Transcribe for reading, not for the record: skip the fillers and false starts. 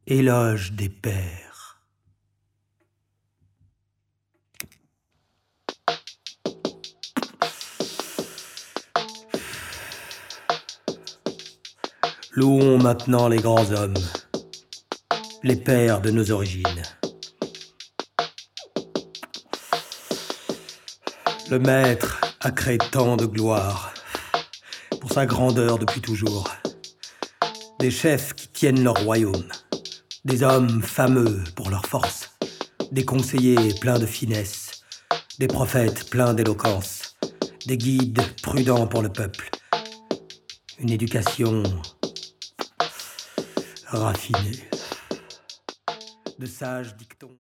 Éloge des pères. Louons maintenant les grands hommes, les pères de nos origines. Le Maître a créé tant de gloire pour sa grandeur depuis toujours. Des chefs qui tiennent leur royaume, des hommes fameux pour leur force, des conseillers pleins de finesse, des prophètes pleins d'éloquence, des guides prudents pour le peuple, une éducation raffinée, de sages dictons.